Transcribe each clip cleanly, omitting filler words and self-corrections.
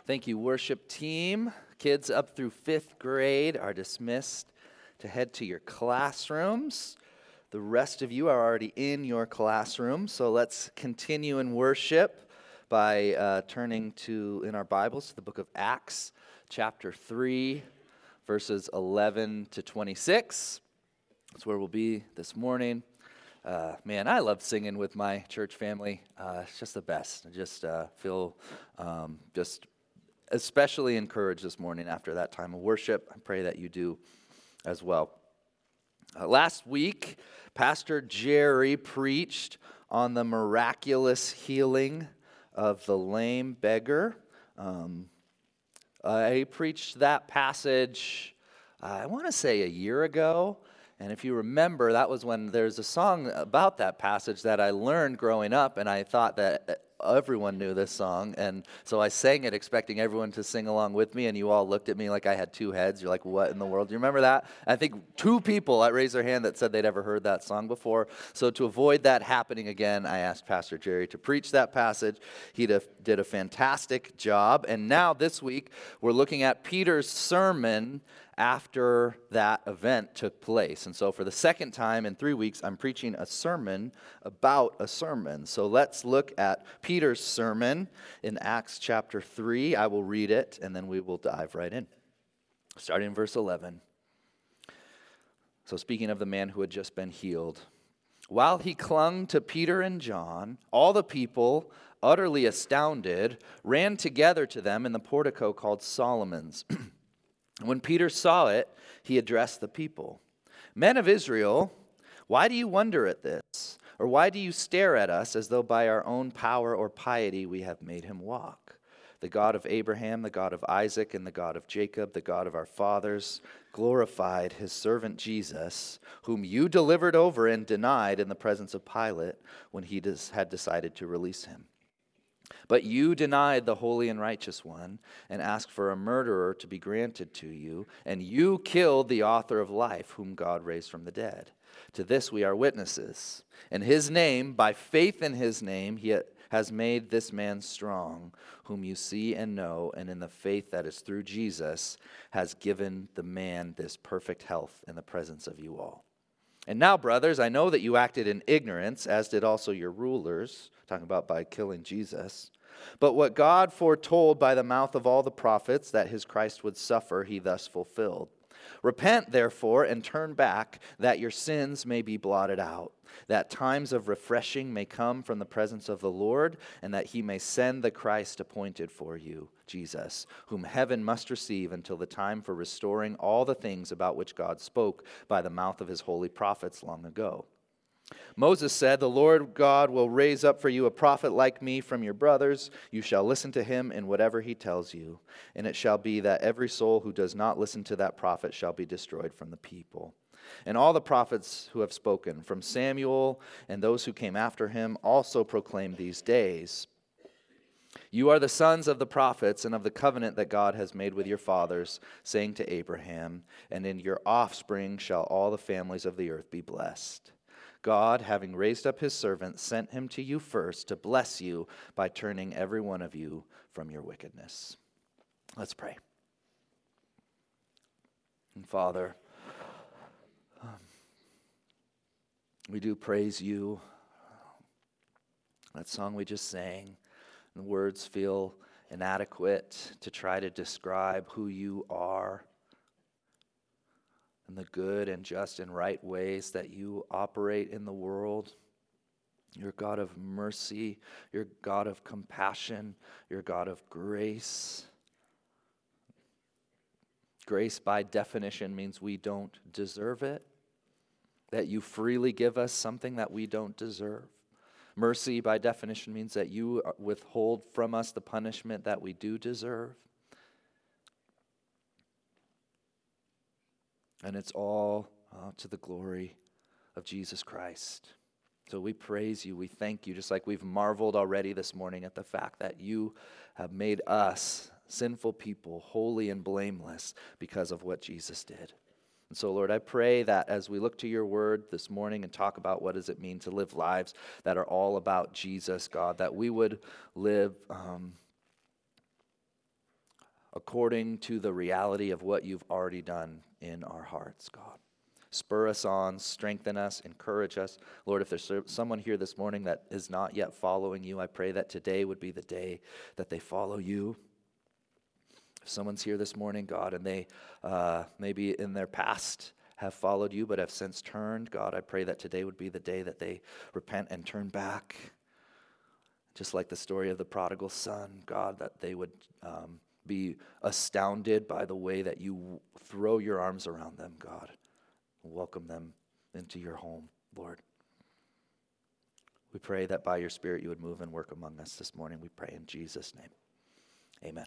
Thank you, worship team. Kids up through 5th grade are dismissed to head to your classrooms. The rest of you are already in your classroom, so let's continue in worship by turning to, in our Bibles, to the book of Acts, chapter 3, verses 11 to 26. That's where we'll be this morning. Man, I love singing with my church family. It's just the best. I just feel just especially encouraged this morning after that time of worship. I pray that you do as well. Last week, Pastor Jerry preached on the miraculous healing of the lame beggar. He preached that passage, I want to say a year ago. And if you remember, that was when there's a song about that passage that I learned growing up, and I thought that everyone knew this song, and so I sang it expecting everyone to sing along with me, and you all looked at me like I had two heads. You're like, what in the world? Do you remember that? I think 2 people raised their hand that said they'd ever heard that song before. So to avoid that happening again, I asked Pastor Jerry to preach that passage. He did a fantastic job, and now this week we're looking at Peter's sermon after that event took place. And so for the second time in 3 weeks, I'm preaching a sermon about a sermon. So let's look at Peter's sermon in Acts chapter 3. I will read it, and then we will dive right in. Starting in verse 11. So speaking of the man who had just been healed. While he clung to Peter and John, all the people, utterly astounded, ran together to them in the portico called Solomon's. When Peter saw it, he addressed the people. Men of Israel, why do you wonder at this? Or why do you stare at us as though by our own power or piety we have made him walk? The God of Abraham, the God of Isaac, and the God of Jacob, the God of our fathers, glorified his servant Jesus, whom you delivered over and denied in the presence of Pilate when he had decided to release him. But you denied the holy and righteous one and asked for a murderer to be granted to you, and you killed the author of life, whom God raised from the dead. To this we are witnesses. In his name, by faith in his name, he has made this man strong, whom you see and know, and in the faith that is through Jesus, has given the man this perfect health in the presence of you all. And now, brothers, I know that you acted in ignorance, as did also your rulers, talking about by killing Jesus. But what God foretold by the mouth of all the prophets that his Christ would suffer, he thus fulfilled. Repent, therefore, and turn back, that your sins may be blotted out, that times of refreshing may come from the presence of the Lord, and that he may send the Christ appointed for you, Jesus, whom heaven must receive until the time for restoring all the things about which God spoke by the mouth of his holy prophets long ago. Moses said, the Lord God will raise up for you a prophet like me from your brothers. You shall listen to him in whatever he tells you. And it shall be that every soul who does not listen to that prophet shall be destroyed from the people. And all the prophets who have spoken, from Samuel and those who came after him, also proclaim these days. You are the sons of the prophets and of the covenant that God has made with your fathers, saying to Abraham, and in your offspring shall all the families of the earth be blessed. God, having raised up his servant, sent him to you first to bless you by turning every one of you from your wickedness. Let's pray. And Father, we do praise you. That song we just sang, the words feel inadequate to try to describe who you are and the good and just and right ways that you operate in the world. You're God of mercy. You're God of compassion. You're God of grace. Grace, by definition, means we don't deserve it, that you freely give us something that we don't deserve. Mercy, by definition, means that you withhold from us the punishment that we do deserve. And it's all to the glory of Jesus Christ. So we praise you, we thank you, just like we've marveled already this morning at the fact that you have made us, sinful people, holy and blameless because of what Jesus did. And so, Lord, I pray that as we look to your word this morning and talk about what does it mean to live lives that are all about Jesus, God, that we would live according to the reality of what you've already done in our hearts, God. Spur us on, strengthen us, encourage us. Lord, if there's someone here this morning that is not yet following you, I pray that today would be the day that they follow you. If someone's here this morning, God, and they maybe in their past have followed you but have since turned, God, I pray that today would be the day that they repent and turn back. Just like the story of the prodigal son, God, that they would be astounded by the way that you throw your arms around them, God. Welcome them into your home, Lord. We pray that by your Spirit you would move and work among us this morning. We pray in Jesus' name. Amen.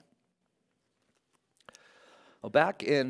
Well, back in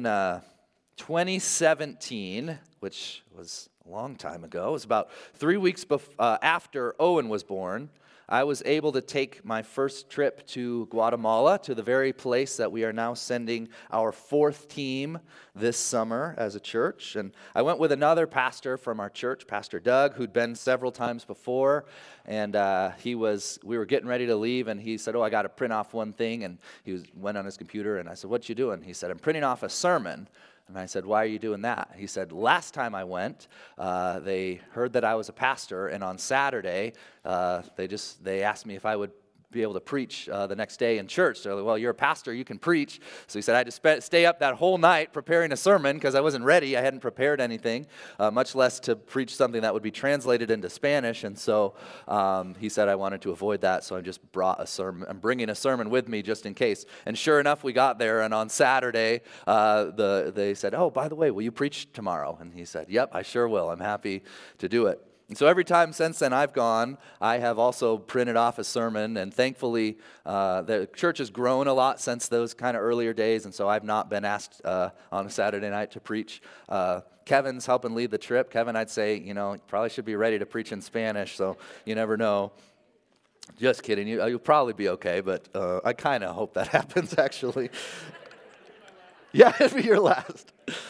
2017, which was a long time ago, it was about 3 weeks after Owen was born, I was able to take my first trip to Guatemala, to the very place that we are now sending our 4th team this summer as a church. And I went with another pastor from our church, Pastor Doug, who'd been several times before. And we were getting ready to leave, and he said, I got to print off one thing. And he went on his computer, and I said, what you doing? He said, I'm printing off a sermon. And I said, why are you doing that? He said, last time I went, they heard that I was a pastor, and on Saturday, they asked me if I would be able to preach the next day in church. They're like, well, you're a pastor, you can preach. So he said I had to stay up that whole night preparing a sermon because I wasn't ready. I hadn't prepared anything, much less to preach something that would be translated into Spanish. And so he said I wanted to avoid that, so I just brought a sermon. I'm bringing a sermon with me just in case. And sure enough, we got there, and on Saturday, they said, oh, by the way, will you preach tomorrow? And he said, yep, I sure will. I'm happy to do it. And so every time since then I've gone, I have also printed off a sermon, and thankfully the church has grown a lot since those kind of earlier days, and so I've not been asked on a Saturday night to preach. Kevin's helping lead the trip. Kevin, I'd say, probably should be ready to preach in Spanish, so you never know. Just kidding. You'll probably be okay, but I kind of hope that happens, actually. Yeah, it'd be your last.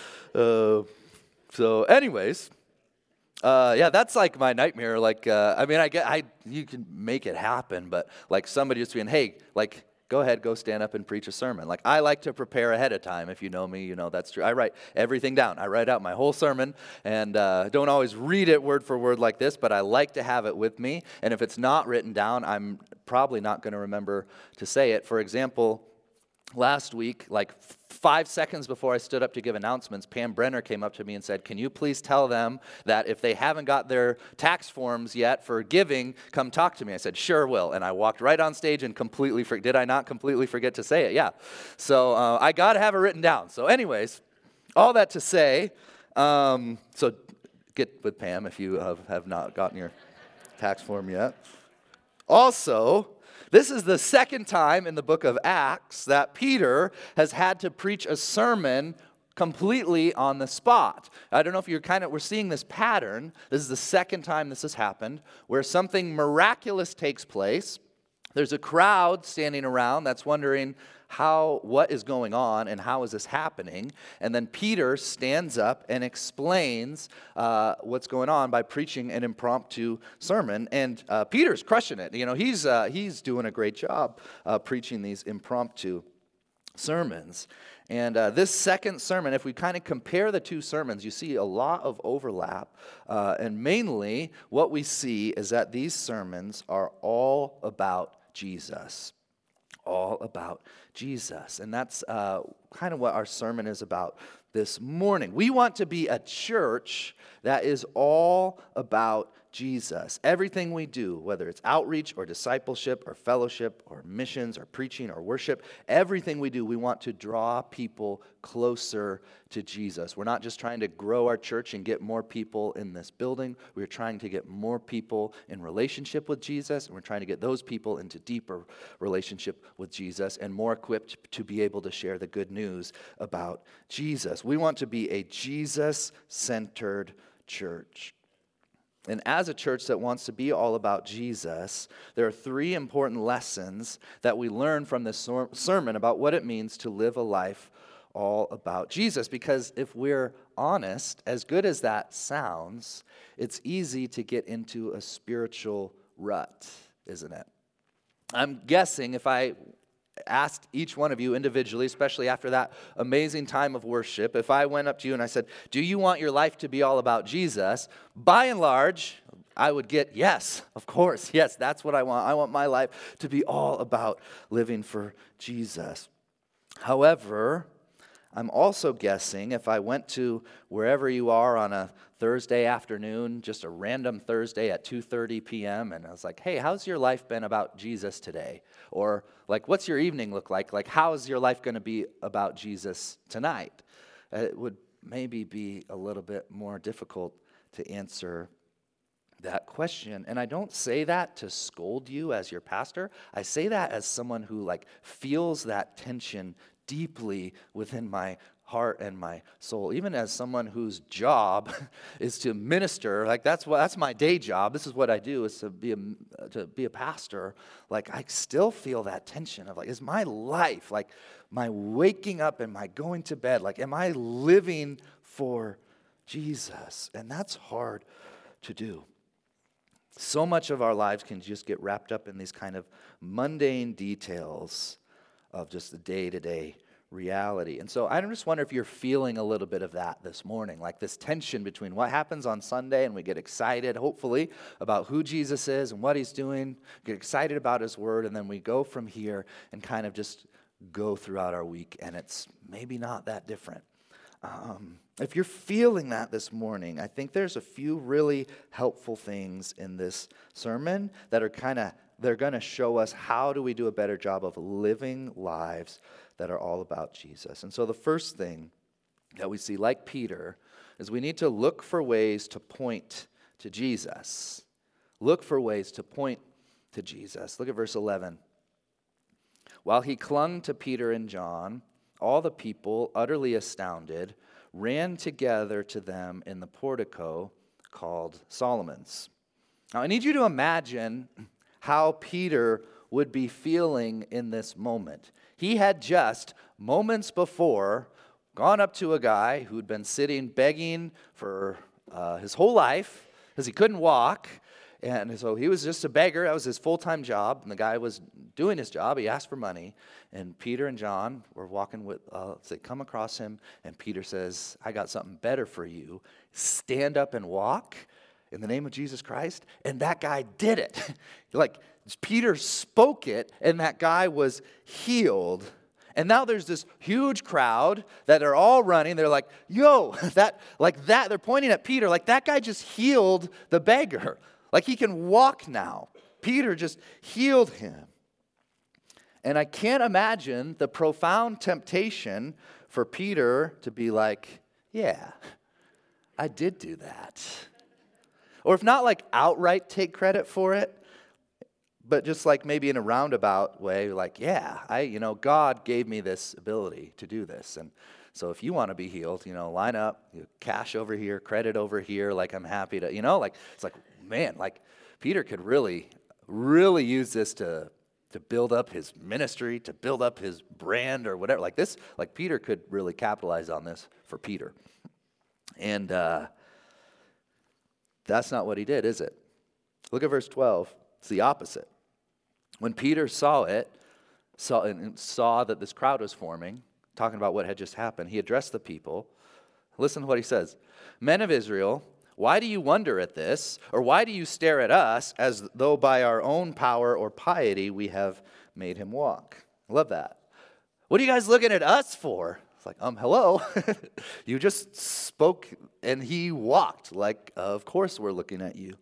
So anyways... that's like my nightmare. Like, you can make it happen, but like somebody just being, hey, like, go ahead, go stand up and preach a sermon. Like, I like to prepare ahead of time. If you know me, you know that's true. I write everything down. I write out my whole sermon, and don't always read it word for word like this, but I like to have it with me. And if it's not written down, I'm probably not going to remember to say it. For example, last week, like 5 seconds before I stood up to give announcements, Pam Brenner came up to me and said, can you please tell them that if they haven't got their tax forms yet for giving, come talk to me. I said, sure will. And I walked right on stage and did I not completely forget to say it? Yeah. So I got to have it written down. So anyways, all that to say, so get with Pam if you have not gotten your tax form yet. Also, this is the second time in the book of Acts that Peter has had to preach a sermon completely on the spot. I don't know if we're seeing this pattern. This is the second time this has happened, where something miraculous takes place. There's a crowd standing around that's wondering what is going on and how is this happening? And then Peter stands up and explains what's going on by preaching an impromptu sermon. And Peter's crushing it. He's doing a great job preaching these impromptu sermons. And this second sermon, if we kind of compare the two sermons, you see a lot of overlap. And mainly what we see is that these sermons are all about Jesus. All about Jesus. And that's kind of what our sermon is about this morning. We want to be a church that is all about Jesus. Everything we do, whether it's outreach or discipleship or fellowship or missions or preaching or worship, everything we do, we want to draw people closer to Jesus. We're not just trying to grow our church and get more people in this building. We're trying to get more people in relationship with Jesus, and we're trying to get those people into deeper relationship with Jesus and more equipped to be able to share the good news about Jesus. We want to be a Jesus-centered church. And as a church that wants to be all about Jesus, there are 3 important lessons that we learn from this sermon about what it means to live a life all about Jesus. Because if we're honest, as good as that sounds, it's easy to get into a spiritual rut, isn't it? I'm guessing if I asked each one of you individually, especially after that amazing time of worship, if I went up to you and I said, do you want your life to be all about Jesus? By and large, I would get, yes, of course, yes, that's what I want. I want my life to be all about living for Jesus. However, I'm also guessing if I went to wherever you are on a Thursday afternoon, just a random Thursday at 2:30 p.m., and I was like, hey, how's your life been about Jesus today? Or like, what's your evening look like? Like, how's your life going to be about Jesus tonight? It would maybe be a little bit more difficult to answer that question. And I don't say that to scold you as your pastor. I say that as someone who like feels that tension deeply within my heart and my soul. Even as someone whose job is to minister, like that's my day job. This is what I do, is to be a pastor. Like I still feel that tension of like, is my life, like my waking up and my going to bed, like am I living for Jesus? And that's hard to do. So much of our lives can just get wrapped up in these kind of mundane details of just the day-to-day reality. And so I just wonder if you're feeling a little bit of that this morning, like this tension between what happens on Sunday and we get excited, hopefully, about who Jesus is and what he's doing, get excited about his word, and then we go from here and kind of just go throughout our week, and it's maybe not that different. If you're feeling that this morning, I think there's a few really helpful things in this sermon that are they're going to show us how do we do a better job of living lives that are all about Jesus. And so the first thing that we see, like Peter, is we need to look for ways to point to Jesus. Look for ways to point to Jesus. Look at verse 11. While he clung to Peter and John, all the people, utterly astounded, ran together to them in the portico called Solomon's. Now, I need you to imagine how Peter would be feeling in this moment. He had just, moments before, gone up to a guy who'd been sitting begging for his whole life because he couldn't walk. And so he was just a beggar. That was his full-time job. And the guy was doing his job. He asked for money. And Peter and John were walking with, they come across him. And Peter says, I got something better for you. Stand up and walk in the name of Jesus Christ. And that guy did it. Like, Peter spoke it, and that guy was healed. And now there's this huge crowd that are all running. They're like, yo, that. They're pointing at Peter like that guy just healed the beggar. Like he can walk now. Peter just healed him. And I can't imagine the profound temptation for Peter to be like, yeah, I did do that. Or if not like outright take credit for it, but just like maybe in a roundabout way, like, yeah, God gave me this ability to do this. And so if you want to be healed, line up, cash over here, credit over here, like I'm happy to, it's like, man, like Peter could really, really use this to build up his ministry, to build up his brand or whatever. Like this, like Peter could really capitalize on this for Peter. And that's not what he did, is it? Look at verse 12. It's the opposite. When Peter saw that this crowd was forming, talking about what had just happened, he addressed the people. Listen to what he says. Men of Israel, why do you wonder at this? Or why do you stare at us as though by our own power or piety we have made him walk? I love that. What are you guys looking at us for? It's like, hello. You just spoke and he walked. Like, of course we're looking at you.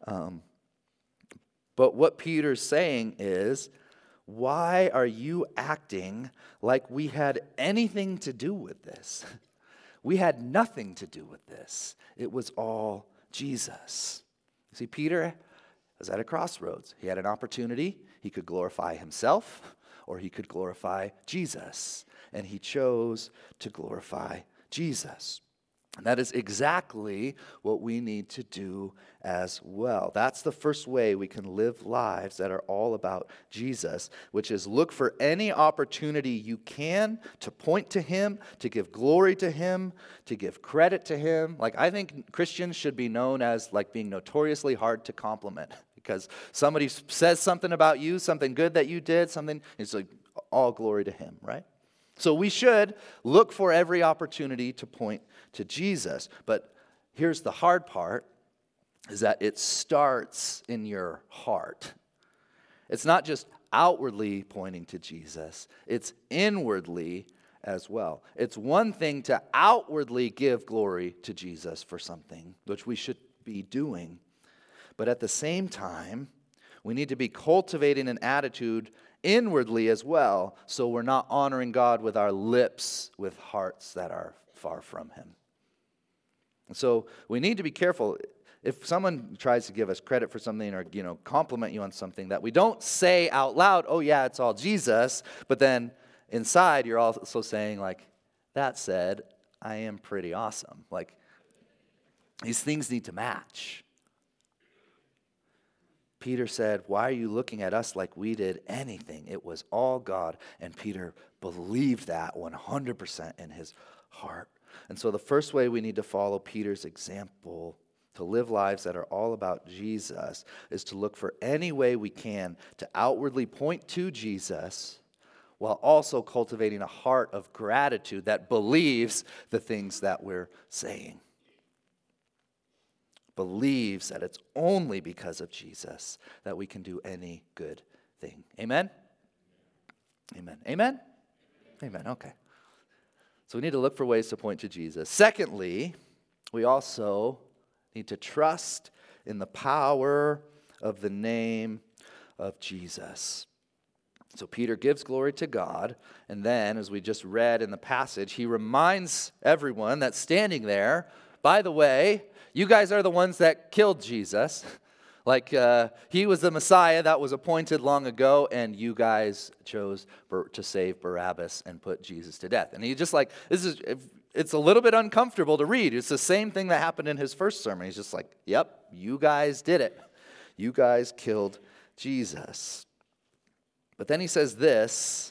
But what Peter's saying is, why are you acting like we had anything to do with this? We had nothing to do with this. It was all Jesus. See, Peter was at a crossroads. He had an opportunity. He could glorify himself or he could glorify Jesus. And he chose to glorify Jesus. And that is exactly what we need to do as well. That's the first way we can live lives that are all about Jesus, which is look for any opportunity you can to point to him, to give glory to him, to give credit to him. Like, I think Christians should be known as like being notoriously hard to compliment, because somebody says something about you, something good that you did, something, it's like, all glory to him, right? So we should look for every opportunity to point to Jesus. But here's the hard part, is that it starts in your heart. It's not just outwardly pointing to Jesus, it's inwardly as well. It's one thing to outwardly give glory to Jesus for something, which we should be doing. But at the same time, we need to be cultivating an attitude inwardly as well, so we're not honoring God with our lips, with hearts that are far from him. And so we need to be careful. If someone tries to give us credit for something or, compliment you on something, that we don't say out loud, oh yeah, it's all Jesus, but then inside you're also saying, like, that said, I am pretty awesome. Like, these things need to match. Peter said, why are you looking at us like we did anything? It was all God. And Peter believed that 100% in his heart. And so the first way we need to follow Peter's example to live lives that are all about Jesus is to look for any way we can to outwardly point to Jesus while also cultivating a heart of gratitude that believes the things that we're saying. Believes that it's only because of Jesus that we can do any good thing. Amen? Amen. Amen? Amen. Okay. So we need to look for ways to point to Jesus. Secondly, we also need to trust in the power of the name of Jesus. So Peter gives glory to God, and then, as we just read in the passage, he reminds everyone that's standing there, by the way, you guys are the ones that killed Jesus. Like, he was the Messiah that was appointed long ago, and you guys chose to save Barabbas and put Jesus to death. And he just like, it's a little bit uncomfortable to read. It's the same thing that happened in his first sermon. He's just like, yep, you guys did it. You guys killed Jesus. But then he says this,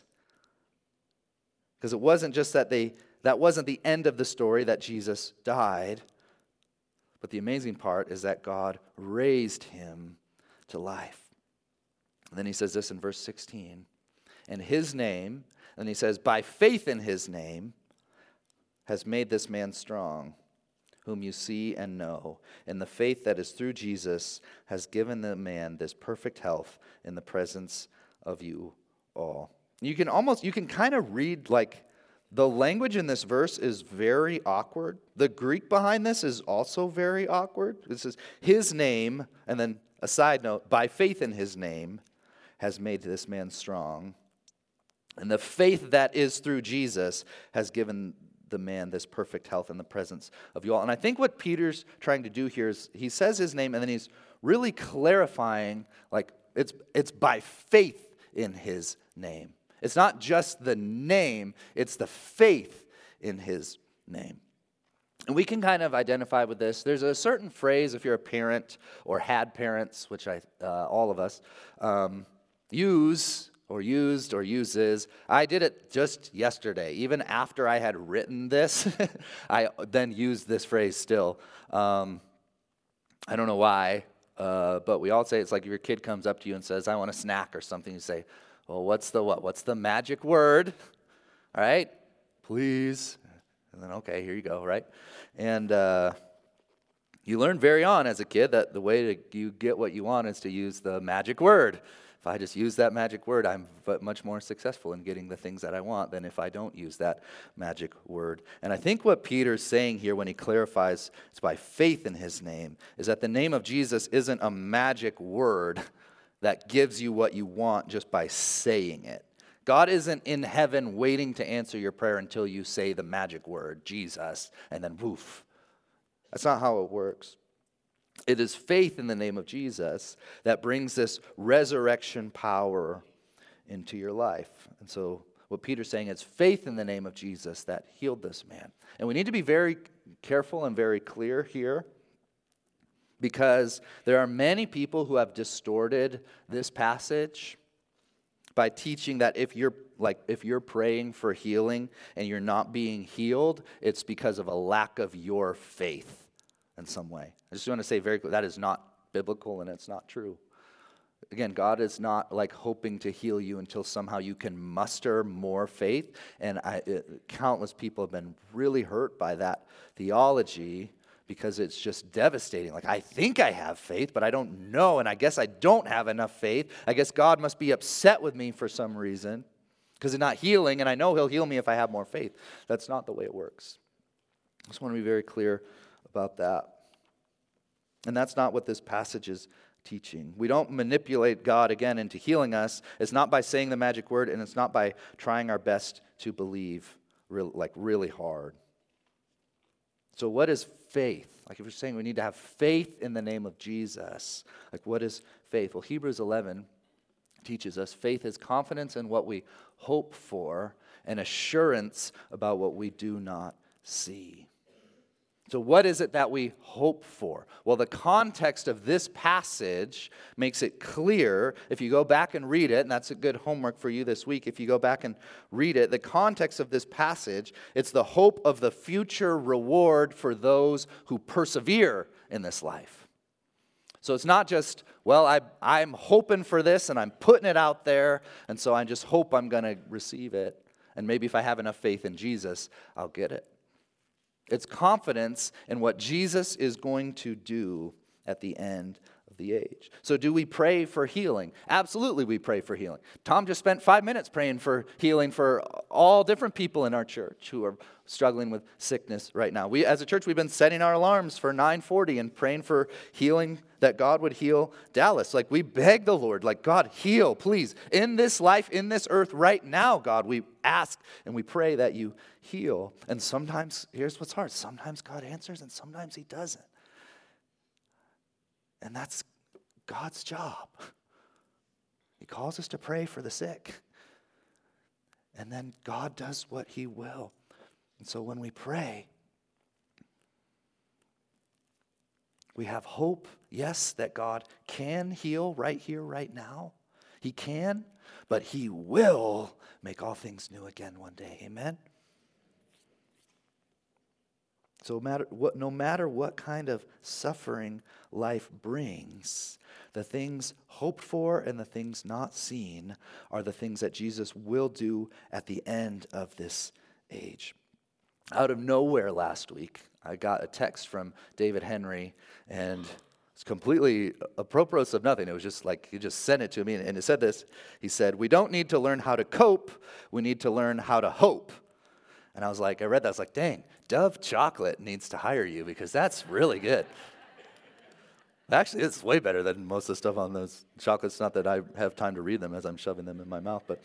because it wasn't just that wasn't the end of the story that Jesus died. But the amazing part is that God raised him to life. And then he says this in verse 16. And his name, and he says, by faith in his name, has made this man strong, whom you see and know. And the faith that is through Jesus has given the man this perfect health in the presence of you all. You can kind of read like, the language in this verse is very awkward. The Greek behind this is also very awkward. This is his name, and then a side note, by faith in his name has made this man strong. And the faith that is through Jesus has given the man this perfect health in the presence of you all. And I think what Peter's trying to do here is he says his name, and then he's really clarifying, like, it's by faith in his name. It's not just the name, it's the faith in his name. And we can kind of identify with this. There's a certain phrase, if you're a parent or had parents, which all of us, use or used or uses. I did it just yesterday. Even after I had written this, I then used this phrase still. I don't know why, but we all say it's like if your kid comes up to you and says, I want a snack or something, you say, well, what's the what? What's the magic word? All right, please. And then, okay, here you go, right? And you learn very on as a kid that the way you get what you want is to use the magic word. If I just use that magic word, I'm much more successful in getting the things that I want than if I don't use that magic word. And I think what Peter's saying here when he clarifies it's by faith in his name is that the name of Jesus isn't a magic word that gives you what you want just by saying it. God isn't in heaven waiting to answer your prayer until you say the magic word, Jesus, and then woof. That's not how it works. It is faith in the name of Jesus that brings this resurrection power into your life. And so what Peter's saying is faith in the name of Jesus that healed this man. And we need to be very careful and very clear here, because there are many people who have distorted this passage by teaching that if you're praying for healing and you're not being healed, it's because of a lack of your faith in some way. I just want to say very clear, that is not biblical and it's not true. Again, God is not like hoping to heal you until somehow you can muster more faith. And countless people have been really hurt by that theology because it's just devastating. Like, I think I have faith, but I don't know, and I guess I don't have enough faith. I guess God must be upset with me for some reason because it's not healing, and I know he'll heal me if I have more faith. That's not the way it works. I just want to be very clear about that. And that's not what this passage is teaching. We don't manipulate God again into healing us. It's not by saying the magic word, and it's not by trying our best to believe really hard. So what is faith? Like, if you're saying we need to have faith in the name of Jesus, like, what is faith? Well, Hebrews 11 teaches us faith is confidence in what we hope for and assurance about what we do not see. So what is it that we hope for? Well, the context of this passage makes it clear. If you go back and read it, and that's a good homework for you this week, if you go back and read it, the context of this passage, it's the hope of the future reward for those who persevere in this life. So it's not just, well, I'm hoping for this, and I'm putting it out there, and so I just hope I'm going to receive it. And maybe if I have enough faith in Jesus, I'll get it. It's confidence in what Jesus is going to do at the end of the age. So do we pray for healing? Absolutely, we pray for healing. Tom just spent 5 minutes praying for healing for all different people in our church who are struggling with sickness right now. We, as a church, we've been setting our alarms for 9:40 and praying for healing, that God would heal Dallas. Like, we beg the Lord, like, God, heal, please. In this life, in this earth right now, God, we ask and we pray that you heal. And sometimes, here's what's hard. Sometimes God answers and sometimes he doesn't. And that's God's job. He calls us to pray for the sick. And then God does what he will. And so when we pray, we have hope, yes, that God can heal right here, right now. He can, but he will make all things new again one day. Amen? So no matter what kind of suffering life brings, the things hoped for and the things not seen are the things that Jesus will do at the end of this age. Out of nowhere last week, I got a text from David Henry, and it's completely apropos of nothing. It was just like, he just sent it to me, and it said this. He said, "We don't need to learn how to cope, we need to learn how to hope." And I was like, I read that, I was like, dang, Dove Chocolate needs to hire you because that's really good. Actually, it's way better than most of the stuff on those chocolates. Not that I have time to read them as I'm shoving them in my mouth, but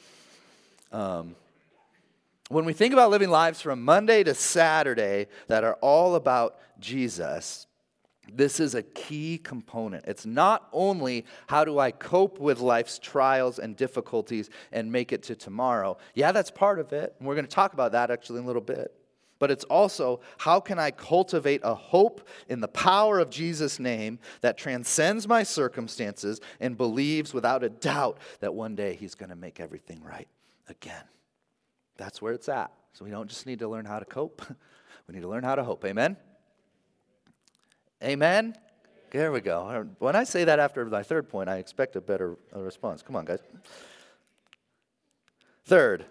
when we think about living lives from Monday to Saturday that are all about Jesus, this is a key component. It's not only how do I cope with life's trials and difficulties and make it to tomorrow. Yeah, that's part of it, and we're going to talk about that actually in a little bit. But it's also, how can I cultivate a hope in the power of Jesus' name that transcends my circumstances and believes without a doubt that one day he's going to make everything right again. That's where it's at. So we don't just need to learn how to cope. We need to learn how to hope. Amen? Amen? There we go. When I say that after my third point, I expect a better response. Come on, guys. Third,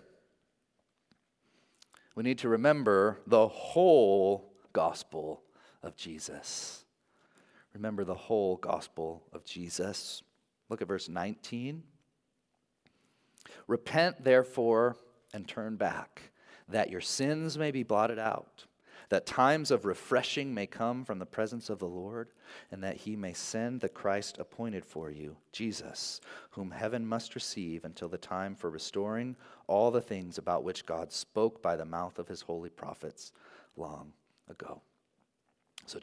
we need to remember the whole gospel of Jesus. Remember the whole gospel of Jesus. Look at verse 19. Repent, therefore, and turn back, that your sins may be blotted out, that times of refreshing may come from the presence of the Lord, and that he may send the Christ appointed for you, Jesus, whom heaven must receive until the time for restoring all the things about which God spoke by the mouth of his holy prophets long ago. So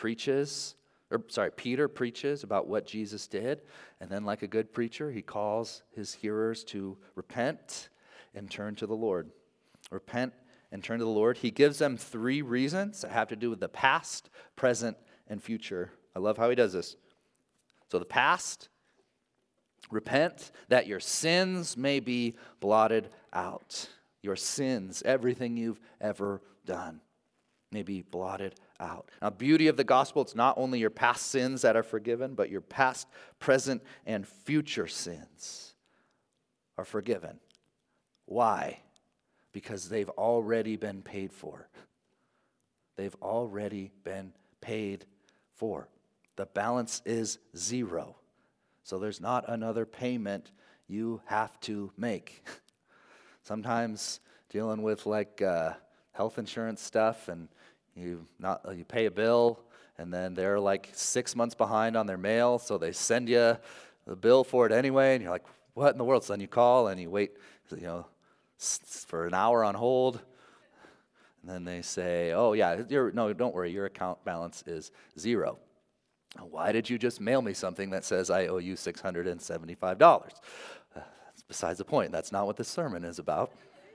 Peter preaches about what Jesus did, and then like a good preacher, he calls his hearers to repent and turn to the Lord. Repent and turn to the Lord. He gives them 3 reasons that have to do with the past, present, and future. I love how he does this. So the past, repent that your sins may be blotted out. Your sins, everything you've ever done, may be blotted out. Now, beauty of the gospel, it's not only your past sins that are forgiven, but your past, present, and future sins are forgiven. Why? Because they've already been paid for. They've already been paid for. The balance is zero. So there's not another payment you have to make. Sometimes dealing with health insurance stuff, and you pay a bill, and then they're like 6 months behind on their mail, so they send you the bill for it anyway, and you're like, what in the world? So then you call and you wait, for an hour on hold, and then they say, oh yeah, no, don't worry, your account balance is zero. Why did you just mail me something that says I owe you $675? That's besides the point. That's not what this sermon is about.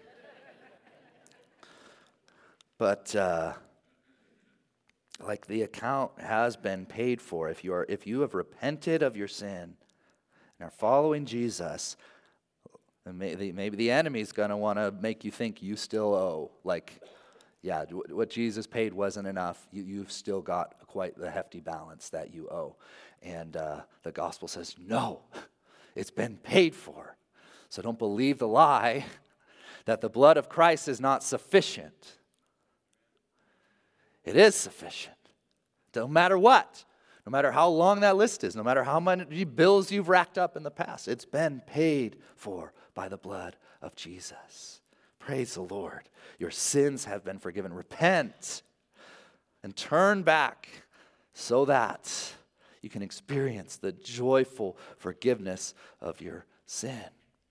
But the account has been paid for. If you have repented of your sin and are following Jesus, and maybe the enemy's going to want to make you think you still owe. What Jesus paid wasn't enough. You've still got quite the hefty balance that you owe. And the gospel says, no, it's been paid for. So don't believe the lie that the blood of Christ is not sufficient. It is sufficient. No matter what. No matter how long that list is. No matter how many bills you've racked up in the past. It's been paid for by the blood of Jesus. Praise the Lord. Your sins have been forgiven. Repent and turn back so that you can experience the joyful forgiveness of your sin.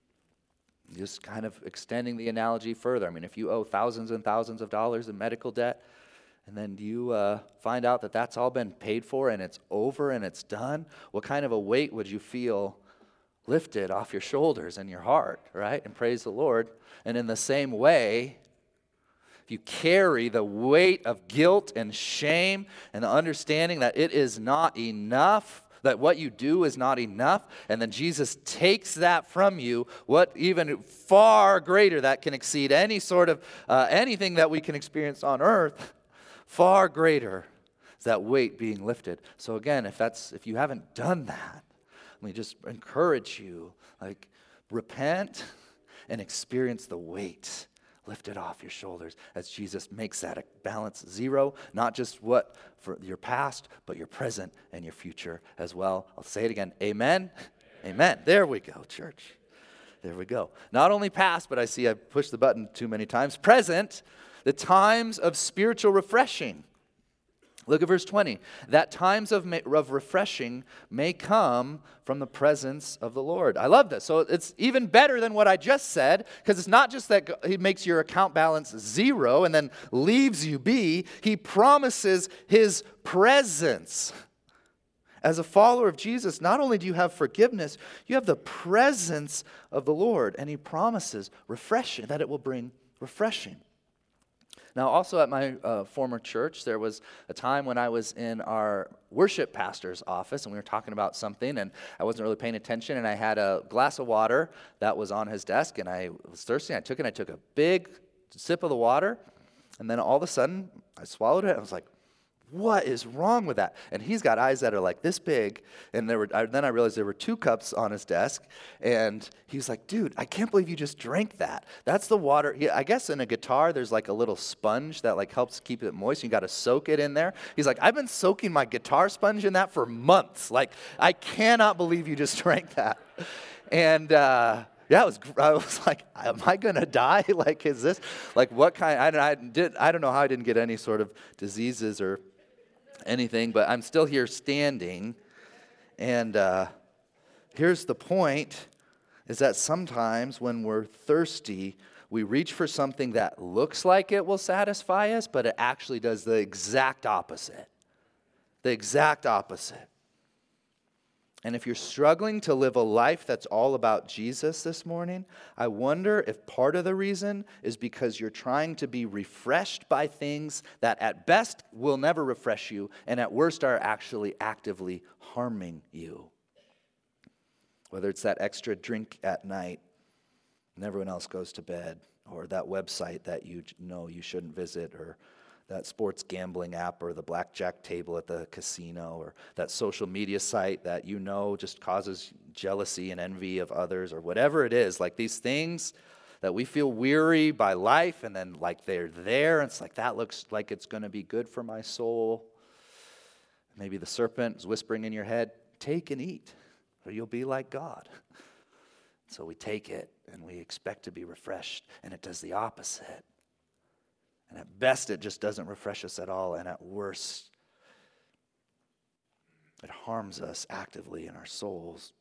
Just kind of extending the analogy further. I mean, if you owe thousands and thousands of dollars in medical debt, and then you find out that that's all been paid for and it's over and it's done, what kind of a weight would you feel lifted off your shoulders and your heart, right? And praise the Lord. And in the same way, if you carry the weight of guilt and shame and the understanding that it is not enough, that what you do is not enough, and then Jesus takes that from you, what even far greater that can exceed any sort of anything that we can experience on earth, far greater is that weight being lifted. So again, if you haven't done that, let me just encourage you, repent and experience the weight lifted off your shoulders as Jesus makes that a balance zero, not just what for your past, but your present and your future as well. I'll say it again. Amen. Amen. There we go, church. There we go. Not only past, but I see I've pushed the button too many times. Present, the times of spiritual refreshing. Look at verse 20. That times of refreshing may come from the presence of the Lord. I love this. So it's even better than what I just said, because it's not just that he makes your account balance zero and then leaves you be. He promises his presence. As a follower of Jesus, not only do you have forgiveness, you have the presence of the Lord. And he promises refreshing, that it will bring refreshing. Now, also at my former church, there was a time when I was in our worship pastor's office, and we were talking about something, and I wasn't really paying attention, and I had a glass of water that was on his desk, and I was thirsty, and I took a big sip of the water, and then all of a sudden, I swallowed it, and I was like, what is wrong with that? And he's got eyes that are like this big, and then I realized there were 2 cups on his desk, and he was like, dude, I can't believe you just drank that. That's the water. I guess in a guitar, there's like a little sponge that helps keep it moist. You got to soak it in there. He's like, I've been soaking my guitar sponge in that for months. I cannot believe you just drank that. And yeah, I was like, am I going to die? Is this, what kind? I don't know how I didn't get any sort of diseases or anything, but I'm still here standing. And here's the point, is that sometimes when we're thirsty, we reach for something that looks like it will satisfy us, but it actually does the exact opposite. The exact opposite. And if you're struggling to live a life that's all about Jesus this morning, I wonder if part of the reason is because you're trying to be refreshed by things that at best will never refresh you and at worst are actually actively harming you. Whether it's that extra drink at night when everyone else goes to bed, or that website that you know you shouldn't visit, or that sports gambling app or the blackjack table at the casino or that social media site that just causes jealousy and envy of others or whatever it is. Like these things that we feel weary by life and then like they're there. And it's like, that looks like it's going to be good for my soul. Maybe the serpent is whispering in your head, take and eat or you'll be like God. So we take it and we expect to be refreshed and it does the opposite. And at best, it just doesn't refresh us at all. And at worst, it harms us actively in our souls.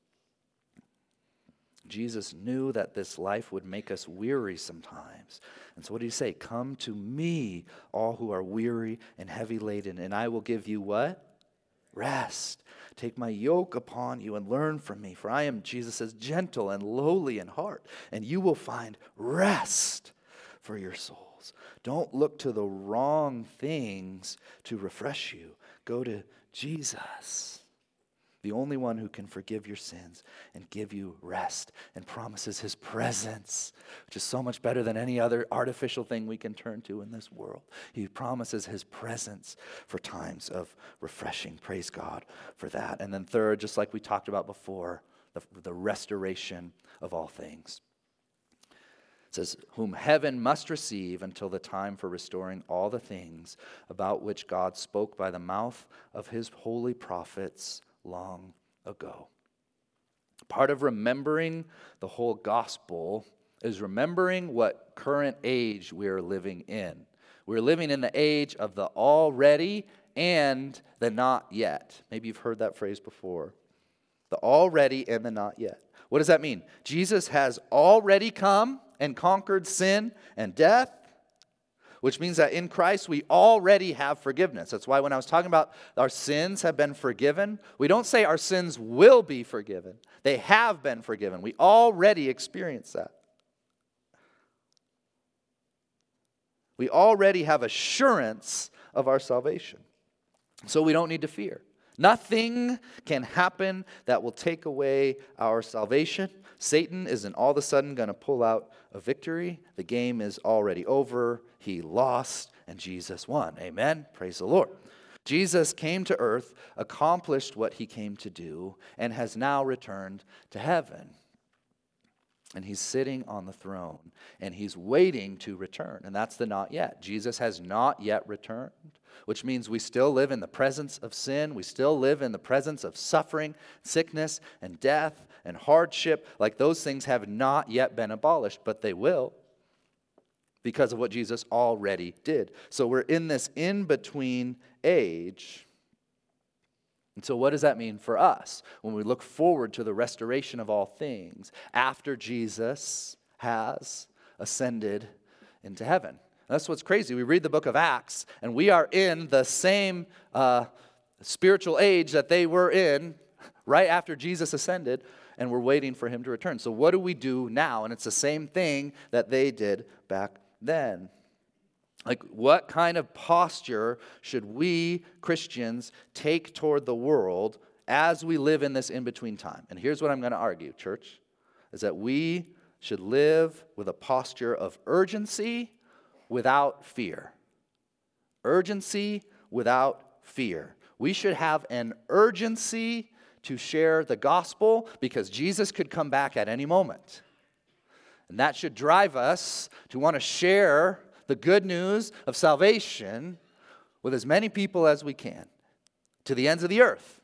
Jesus knew that this life would make us weary sometimes. And so what did he say? Come to me, all who are weary and heavy laden, and I will give you what? Rest. Take my yoke upon you and learn from me. For I am, Jesus says, gentle and lowly in heart, and you will find rest for your souls. Don't look to the wrong things to refresh you. Go to Jesus, the only one who can forgive your sins and give you rest and promises his presence, which is so much better than any other artificial thing we can turn to in this world. He promises his presence for times of refreshing. Praise God for that. And then third, just like we talked about before, the restoration of all things. It says, whom heaven must receive until the time for restoring all the things about which God spoke by the mouth of his holy prophets long ago. Part of remembering the whole gospel is remembering what current age we're living in. We're living in the age of the already and the not yet. Maybe you've heard that phrase before. The already and the not yet. What does that mean? Jesus has already come and conquered sin and death, which means that in Christ we already have forgiveness. That's why when I was talking about our sins have been forgiven, we don't say our sins will be forgiven. They have been forgiven. We already experience that. We already have assurance of our salvation. So we don't need to fear. Nothing can happen that will take away our salvation. Satan isn't all of a sudden going to pull out a victory. The game is already over. He lost, and Jesus won. Amen? Praise the Lord. Jesus came to earth, accomplished what he came to do, and has now returned to heaven. And he's sitting on the throne, and he's waiting to return. And that's the not yet. Jesus has not yet returned, which means we still live in the presence of sin. We still live in the presence of suffering, sickness, and death, and hardship. Like those things have not yet been abolished, but they will because of what Jesus already did. So we're in this in-between age. And so what does that mean for us when we look forward to the restoration of all things after Jesus has ascended into heaven? And that's what's crazy. We read the book of Acts, and we are in the same spiritual age that they were in right after Jesus ascended, and we're waiting for him to return. So what do we do now? And it's the same thing that they did back then. Like, what kind of posture should we Christians take toward the world as we live in this in-between time? And here's what I'm going to argue, church, is that we should live with a posture of urgency without fear. Urgency without fear. We should have an urgency to share the gospel because Jesus could come back at any moment. And that should drive us to want to share the good news of salvation with as many people as we can to the ends of the earth.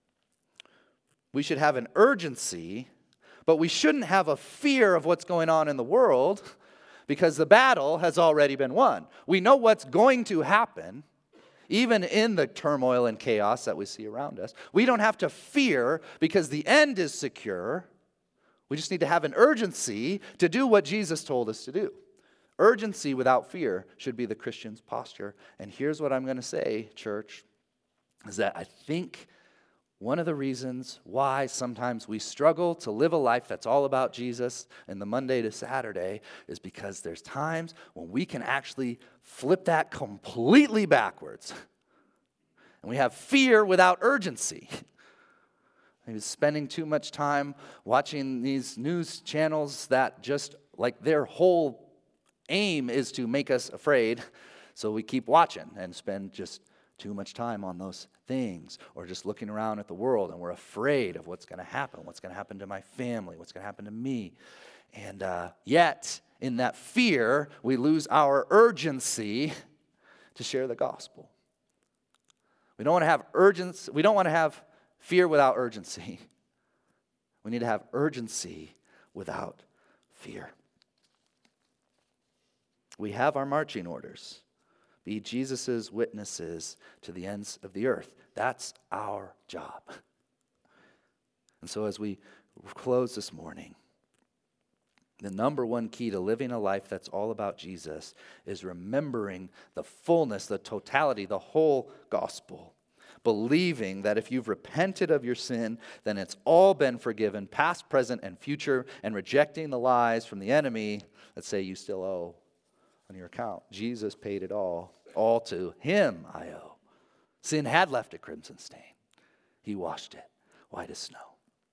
We should have an urgency, but we shouldn't have a fear of what's going on in the world because the battle has already been won. We know what's going to happen, even in the turmoil and chaos that we see around us. We don't have to fear because the end is secure. We just need to have an urgency to do what Jesus told us to do. Urgency without fear should be the Christian's posture. And here's what I'm going to say, church, is that I think one of the reasons why sometimes we struggle to live a life that's all about Jesus in the Monday to Saturday is because there's times when we can actually flip that completely backwards. And we have fear without urgency. Maybe spending too much time watching these news channels that just, like, their whole aim is to make us afraid. So we keep watching and spend just too much time on those things, or just looking around at the world, and we're afraid of what's going to happen to my family, what's going to happen to me. And yet, in that fear, we lose our urgency to share the gospel. We don't want to have urgency. We don't want to have fear without urgency. We need to have urgency without fear. We have our marching orders. Be Jesus' witnesses to the ends of the earth. That's our job. And so as we close this morning, the number one key to living a life that's all about Jesus is remembering the fullness, the totality, the whole gospel. Believing that if you've repented of your sin, then it's all been forgiven, past, present, and future, and rejecting the lies from the enemy that say you still owe on your account. Jesus paid it all to him I owe. Sin had left a crimson stain. He washed it white as snow.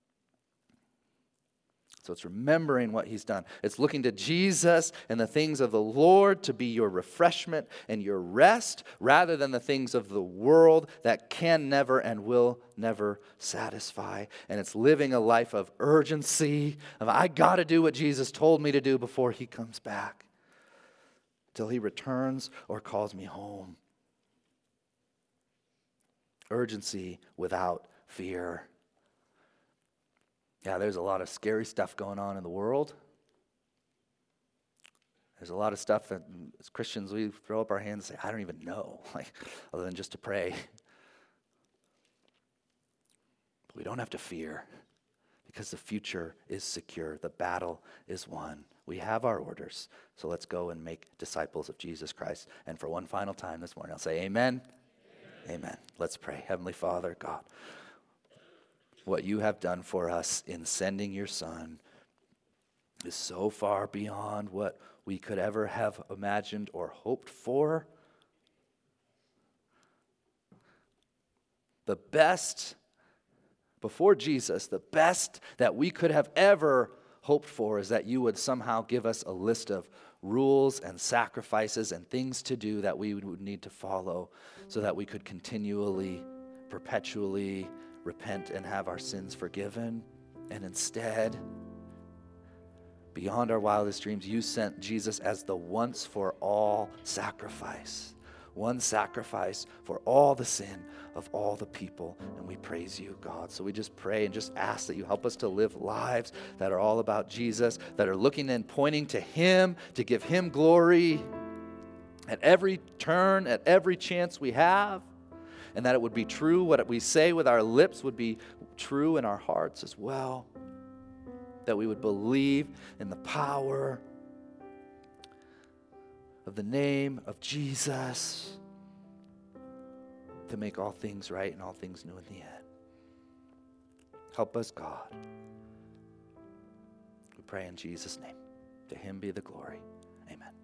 So it's remembering what he's done. It's looking to Jesus and the things of the Lord to be your refreshment and your rest, rather than the things of the world that can never and will never satisfy. And it's living a life of urgency, of I got to do what Jesus told me to do before he comes back, till he returns or calls me home. Urgency without fear. Yeah, there's a lot of scary stuff going on in the world. There's a lot of stuff that as Christians we throw up our hands and say, I don't even know, other than just to pray. But we don't have to fear, because the future is secure. The battle is won. We have our orders. So let's go and make disciples of Jesus Christ. And for one final time this morning, I'll say amen. Amen. Let's pray. Heavenly Father, God, what you have done for us in sending your Son is so far beyond what we could ever have imagined or hoped for. The best, before Jesus, the best that we could have ever hoped for is that you would somehow give us a list of rules and sacrifices and things to do that we would need to follow so that we could continually, perpetually repent and have our sins forgiven. And instead, beyond our wildest dreams, you sent Jesus as the once for all sacrifice. One sacrifice for all the sin of all the people. And we praise you, God. So we just pray and just ask that you help us to live lives that are all about Jesus, that are looking and pointing to him, to give him glory at every turn, at every chance we have. And that it would be true, what we say with our lips would be true in our hearts as well. That we would believe in the power of the name of Jesus to make all things right and all things new in the end. Help us, God. We pray in Jesus' name. To him be the glory. Amen.